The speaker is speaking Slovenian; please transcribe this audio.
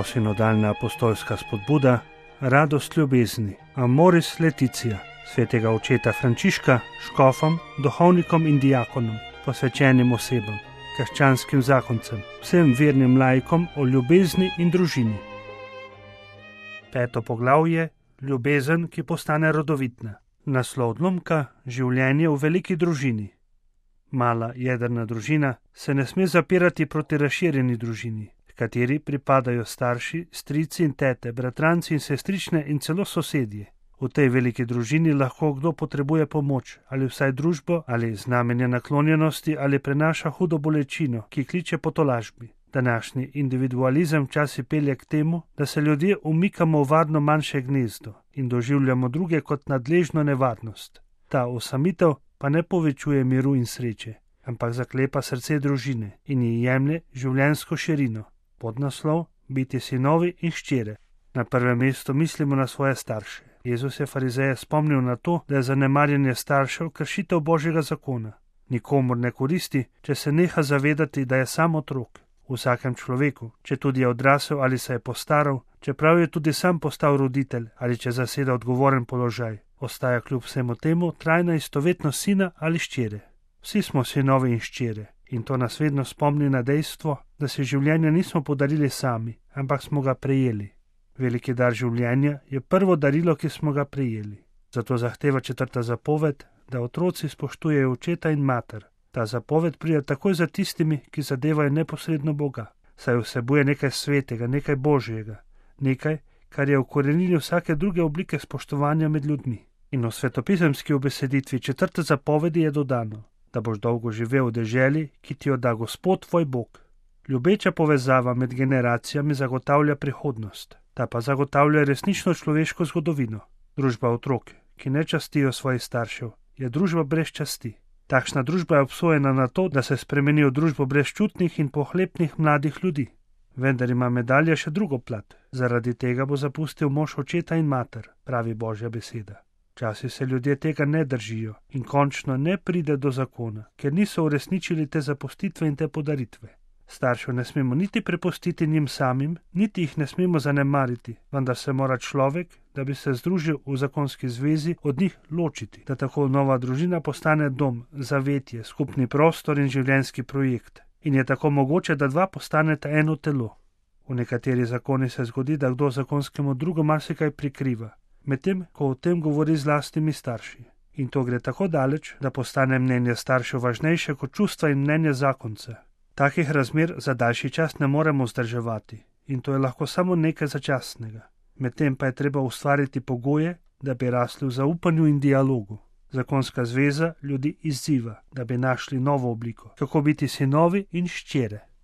Novosinodalna apostolska spodbuda, radost ljubezni, Amoris Laetitia, svetega očeta Frančiška, škofom, duhovnikom in diakonom, posvečenim osebam, krščanskim zakoncem, vsem vernim laikom o ljubezni in družini. 5. poglavje, ljubezen, ki postane rodovitna. Naslov odlomka, življenje v veliki družini. Mala jedrna družina se ne sme zapirati proti razširjeni družini, v kateri pripadajo starši, strici in tete, bratranci in sestrične in celo sosedje. V tej veliki družini lahko kdo potrebuje pomoč, ali vsaj družbo, ali znamenje naklonjenosti, ali prenaša hudo bolečino, ki kliče po tolažbi. Današnji individualizem včasih pelje k temu, da se ljudje umikamo v varno manjše gnezdo in doživljamo druge kot nadležno nevarnost. Ta osamitev pa ne povečuje miru in sreče, ampak zaklepa srce družine in ji jemlje življenjsko širino. Podnaslov: biti sinovi in hčere. Na prvem mestu mislimo na svoje starše. Jezus je farizeje spomnil na to, da je zanemarjanje staršev kršitev Božjega zakona. Nikomur ne koristi, če se neha zavedati, da je sam otrok. V vsakem človeku, če tudi je odrasel ali se je postaral, čeprav je tudi sam postal roditelj ali če zaseda odgovoren položaj, ostaja kljub vsemu temu trajna istovetnost sina ali hčere. Vsi smo sinovi in hčere in to nas vedno spomni na dejstvo, da si življenja nismo podarili sami, ampak smo ga prejeli. Veliki dar življenja je prvo darilo, ki smo ga prejeli. Zato zahteva 4. zapoved, da otroci spoštujejo očeta in mater. Ta zapoved pride takoj za tistimi, ki zadevajo neposredno Boga, saj vsebuje nekaj svetega, nekaj Božjega, nekaj, kar je ukorenilo vsake druge oblike spoštovanja med ljudmi. In v svetopisemski ubeseditvi 4. zapovedi je dodano, da boš dolgo živel v deželi, ki ti jo da Gospod tvoj Bog. Ljubeča povezava med generacijami zagotavlja prihodnost, ta pa zagotavlja resnično človeško zgodovino. Družba otrok, ki ne častijo svojih staršev, je družba brez časti. Takšna družba je obsojena na to, da se spremeni v družbo brezčutnih in pohlepnih mladih ljudi. Vendar ima medalja še drugo plat. Zaradi tega bo zapustil mož očeta in mater, pravi Božja beseda. Včasih se ljudje tega ne držijo in končno ne pride do zakona, ker niso uresničili te zapustitve in te podaritve. Staršev ne smemo niti prepustiti njim samim, niti jih ne smemo zanemariti, vendar se mora človek, da bi se združil v zakonski zvezi, od njih ločiti, da tako nova družina postane dom, zavetje, skupni prostor in življenjski projekt. In je tako mogoče, da dva postaneta eno telo. V nekateri zakoni se zgodi, da kdo zakonskemu drugu marsikaj prikriva, medtem ko o tem govori z lastnimi starši. In to gre tako daleč, da postane mnenje staršev važnejše kot čustva in mnenje zakonca. Takih razmer za daljši čas ne moremo vzdrževati in to je lahko samo nekaj začasnega. Medtem pa je treba ustvariti pogoje, da bi rasli v zaupanju in dialogu. Zakonska zveza ljudi izziva, da bi našli novo obliko, kako biti sinovi in hčere.